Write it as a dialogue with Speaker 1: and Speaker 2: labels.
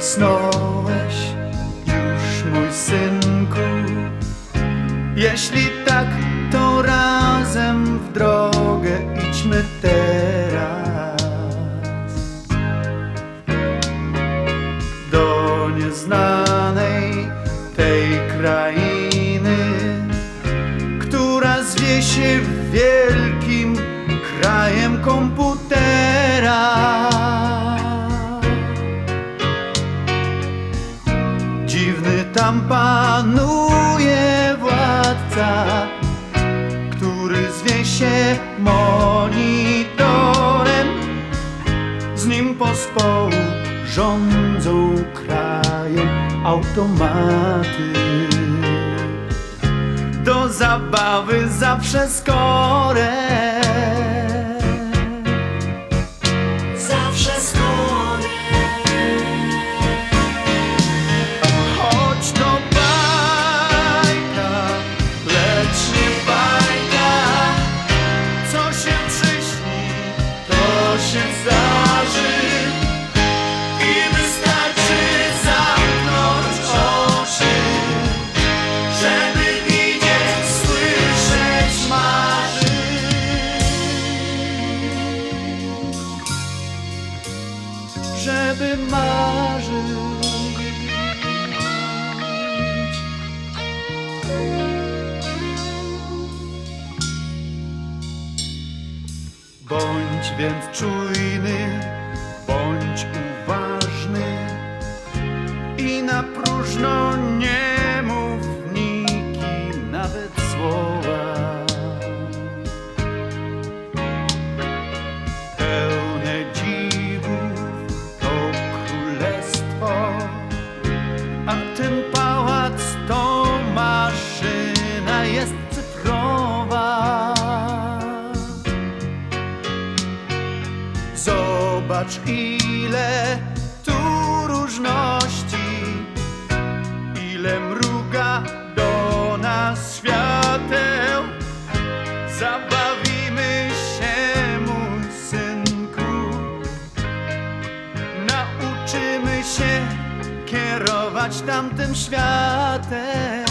Speaker 1: zasnąłeś już, mój synku? Jeśli tak, to razem w drogę idźmy teraz do nieznanej tej krainy, która zwie się wielkim krajem komputera. Dziwny tam panuje władca, który zwie się monitorem. Z nim pospołu rządzą krajem automaty. Do zabawy zawsze skore,
Speaker 2: zawsze skore.
Speaker 1: choć to bajka, lecz nie bajka. Co się przyśni, to się zdarzy i wystarczy zamknąć oczy, żeby widzieć, słyszeć, marzyć. Żeby marzyć. Bądź więc czujny, bądź uważny i na próżno nie mów niki nawet słowa. Pełne dziwów to królestwo, a ten pałac to maszyna jest cyfrowa. Zobacz, ile tu różności, ile mruga do nas świateł. Zabawimy się, mój synku, nauczymy się kierować tamtym światem.